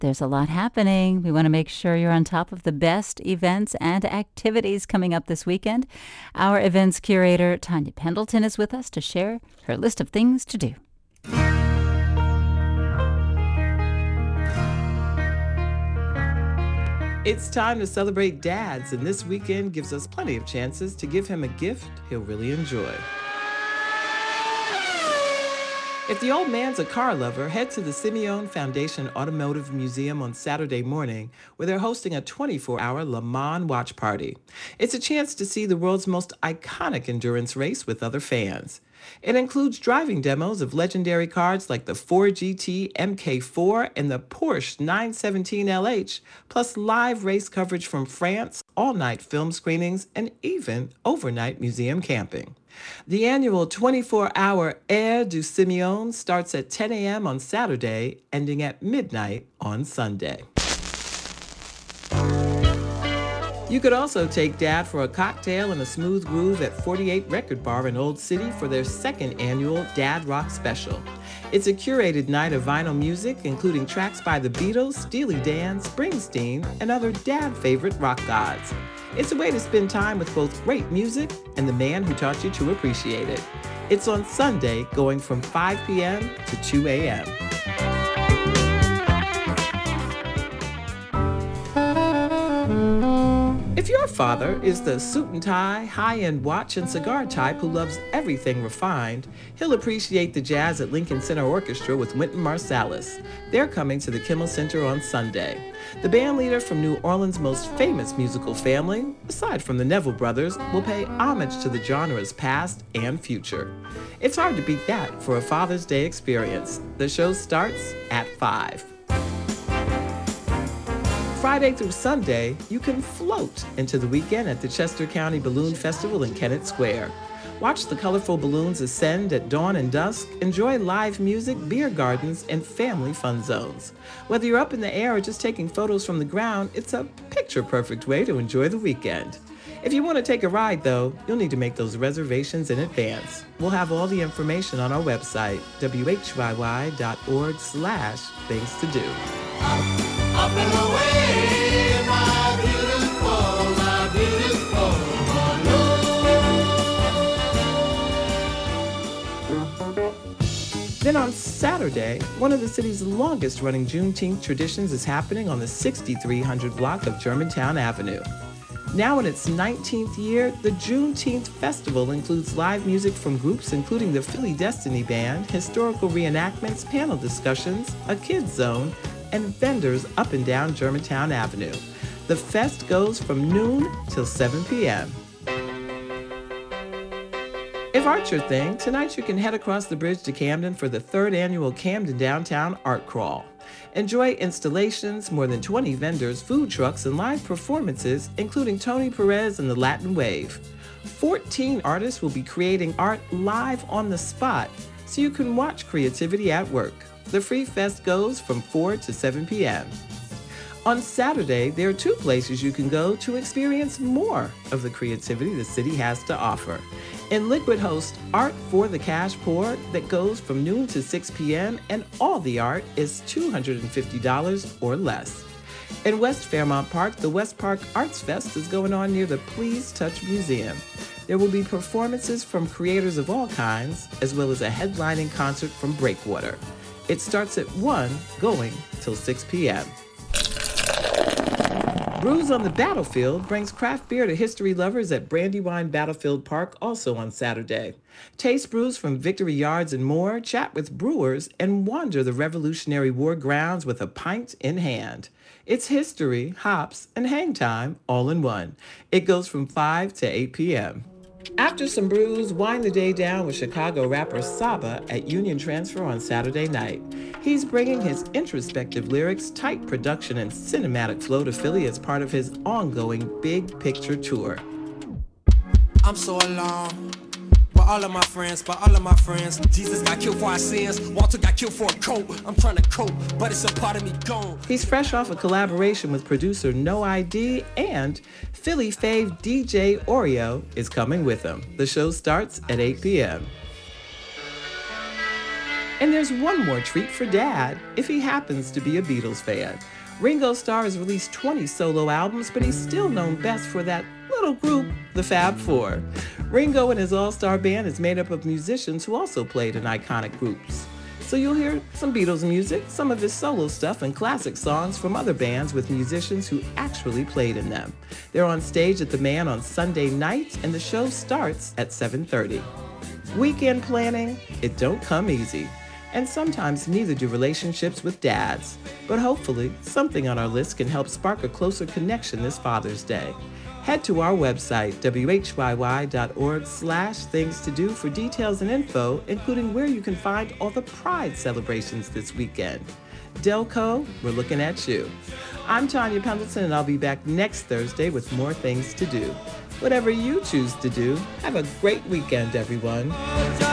There's a lot happening. We want to make sure you're on top of the best events and activities coming up this weekend. Our events curator, Tanya Pendleton, is with us to share her list of things to do. It's time to celebrate dads, and this weekend gives us plenty of chances to give him a gift he'll really enjoy. If the old man's a car lover, head to the Simeone Foundation Automotive Museum on Saturday morning, where they're hosting a 24-hour Le Mans watch party. It's a chance to see the world's most iconic endurance race with other fans. It includes driving demos of legendary cars like the Ford GT MK4 and the Porsche 917 LH, plus live race coverage from France, all-night film screenings, and even overnight museum camping. The annual 24-hour Air du Simeone starts at 10 a.m. on Saturday, ending at midnight on Sunday. You could also take Dad for a cocktail and a smooth groove at 48 Record Bar in Old City for their second annual Dad Rock Special. It's a curated night of vinyl music, including tracks by the Beatles, Steely Dan, Springsteen, and other Dad favorite rock gods. It's a way to spend time with both great music and the man who taught you to appreciate it. It's on Sunday, going from 5 p.m. to 2 a.m. If your father is the suit and tie, high-end watch and cigar type who loves everything refined, he'll appreciate the jazz at Lincoln Center Orchestra with Wynton Marsalis. They're coming to the Kimmel Center on Sunday. The band leader from New Orleans' most famous musical family, aside from the Neville Brothers, will pay homage to the genre's past and future. It's hard to beat that for a Father's Day experience. The show starts at 5. Friday through Sunday, you can float into the weekend at the Chester County Balloon Festival in Kennett Square. Watch the colorful balloons ascend at dawn and dusk, enjoy live music, beer gardens, and family fun zones. Whether you're up in the air or just taking photos from the ground, it's a picture-perfect way to enjoy the weekend. If you want to take a ride, though, you'll need to make those reservations in advance. We'll have all the information on our website, whyy.org/things to do. Up and away, my beautiful balloon. Then on Saturday, one of the city's longest-running Juneteenth traditions is happening on the 6300 block of Germantown Avenue. Now in its 19th year, the Juneteenth Festival includes live music from groups including the Philly Destiny Band, historical reenactments, panel discussions, a kids zone, and vendors up and down Germantown Avenue. The fest goes from noon till 7 p.m. If art's your thing, tonight you can head across the bridge to Camden for the 3rd annual Camden Downtown Art Crawl. Enjoy installations, more than 20 vendors, food trucks, and live performances, including Tony Perez and the Latin Wave. 14 artists will be creating art live on the spot, so you can watch creativity at work. The Free Fest goes from 4 to 7 p.m. On Saturday, there are 2 places you can go to experience more of the creativity the city has to offer. In Liquid hosts Art for the Cash Poor that goes from noon to 6 p.m. and all the art is $250 or less. In West Fairmount Park, the West Park Arts Fest is going on near the Please Touch Museum. There will be performances from creators of all kinds, as well as a headlining concert from Breakwater. It starts at 1, going till 6 p.m. Brews on the Battlefield brings craft beer to history lovers at Brandywine Battlefield Park also on Saturday. Taste brews from Victory Yards and more, chat with brewers, and wander the Revolutionary War grounds with a pint in hand. It's history, hops, and hang time all in one. It goes from 5 to 8 p.m. After some brews, wind the day down with Chicago rapper Saba at Union Transfer on Saturday night. He's bringing his introspective lyrics, tight production, and cinematic flow to Philly as part of his ongoing Big Picture Tour. I'm so alone. But all of my friends, Jesus got killed for our sins. Walter got killed for a coat. I'm trying to cope, but it's a part of me gone. He's fresh off a collaboration with producer No ID, and Philly fave DJ Oreo is coming with him. The show starts at 8 p.m. And there's one more treat for Dad, if he happens to be a Beatles fan. Ringo Starr has released 20 solo albums, but he's still known best for that little group, the Fab Four. Ringo and his all-star band is made up of musicians who also played in iconic groups. So you'll hear some Beatles music, some of his solo stuff, and classic songs from other bands with musicians who actually played in them. They're on stage at the Man on Sunday nights, and the show starts at 7:30. Weekend planning, it don't come easy. And sometimes neither do relationships with dads. But hopefully, something on our list can help spark a closer connection this Father's Day. Head to our website, whyy.org/things-to-do for details and info, including where you can find all the Pride celebrations this weekend. Delco, we're looking at you. I'm Tanya Pendleton, and I'll be back next Thursday with more things to do. Whatever you choose to do, have a great weekend, everyone.